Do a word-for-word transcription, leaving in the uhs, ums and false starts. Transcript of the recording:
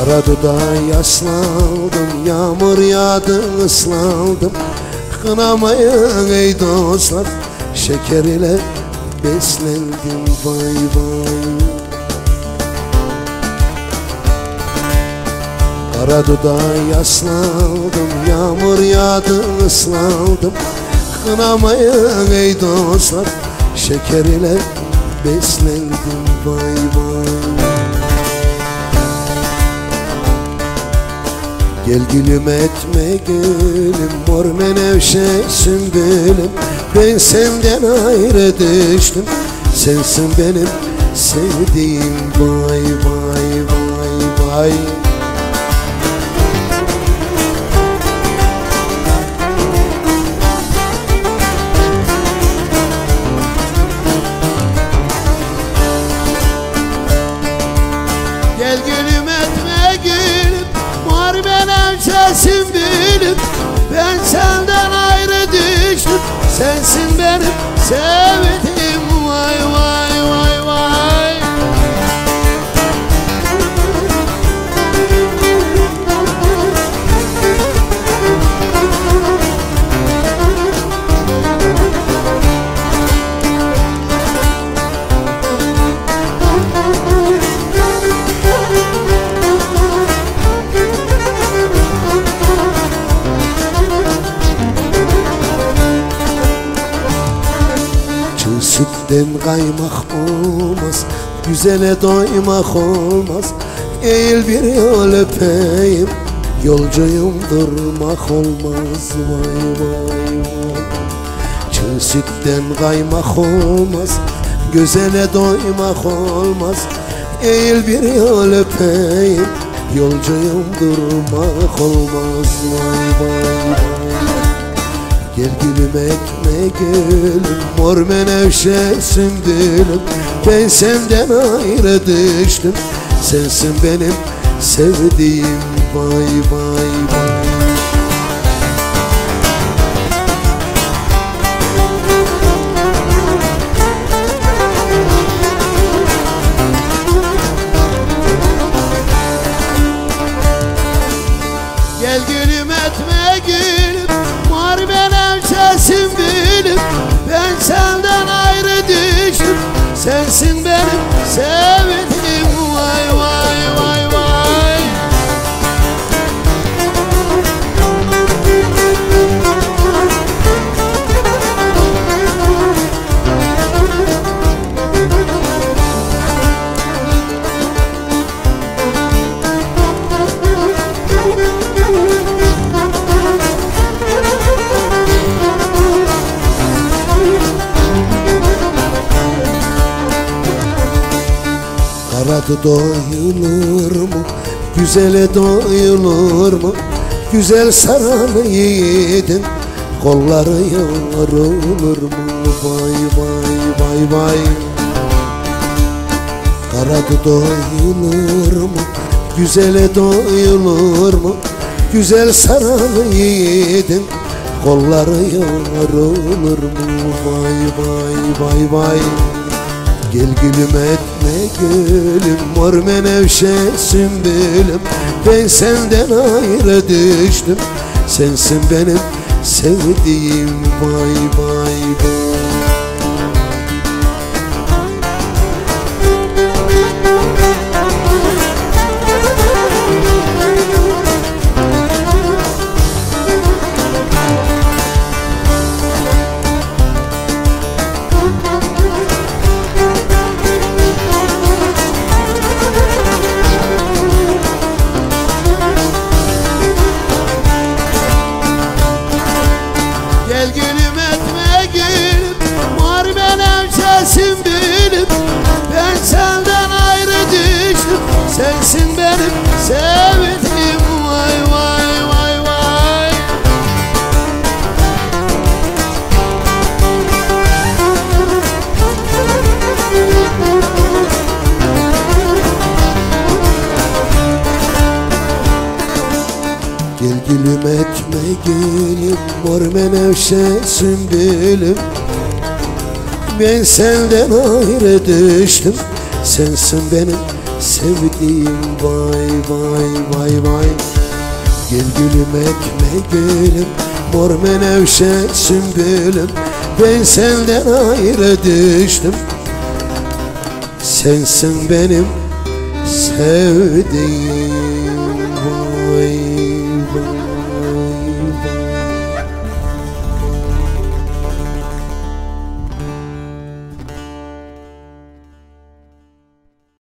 Kara dudağa yaslandım, yağmur yağdı ıslandım. Kınamayın ey dostlar, şeker ile beslendim vay vay. Kara dudağa yaslandım, yağmur yağdı ıslandım. Kınamayın ey dostlar, şeker ile beslendim vay vay. Gel gülüm etme gülüm, mor menevşe sümbülüm. Ben senden ayrı düştüm, sensin benim sevdiğim vay vay vay vay. Gel gülüm etme gülüm, mor menevşe sümbülüm. Ben senden ayrı düştüm, sensin benim sevdiğim vay vay vay vay. Sütten kaymak olmaz, güzele doymak olmaz. Eğil bir yol öpeyim, yolcuyum durmak olmaz vay vay vay. Çığ sütten kaymak olmaz, güzele doymak olmaz. Eğil bir yol öpeyim, yolcuyum durmak olmaz vay vay vay. Gel gülüm etme gülüm, mor menevşe sümbülüm. Ben senden ayrı düştüm, sensin benim sevdiğim vay vay vay. Gel gülüm etme gülüm, mor menevşe sümbülüm. Ben senden ayrı düştüm, sensin benim sevdiğim vay vay vay vay. Kara doyulur mu, güzele doyulur mu? Güzel saran yiğidin kolları yorulur mu? Vay vay vay vay. Kara doyulur mu, güzele doyulur mu? Güzel saran yiğidin kolları yorulur mu? Vay vay vay vay. Gel gülüm etme gülüm, mor menevşe sümbülüm. Ben senden ayrı düştüm, sensin benim sevdiğim vay vay vay. Gel gülüm etme gülüm, mor menevşe sümbülüm. Ben senden ayrı düştüm, sensin benim sevdiğim vay vay vay vay. Gel gülüm etme gülüm, mor menevşe sümbülüm. Ben senden ayrı düştüm, sensin benim sevdiğim vay vay vay vay. Gel gülüm ekme gülüm, mor menevşe sümbülüm. Ben senden ayrı düştüm, sensin benim sevdiğim vay vay.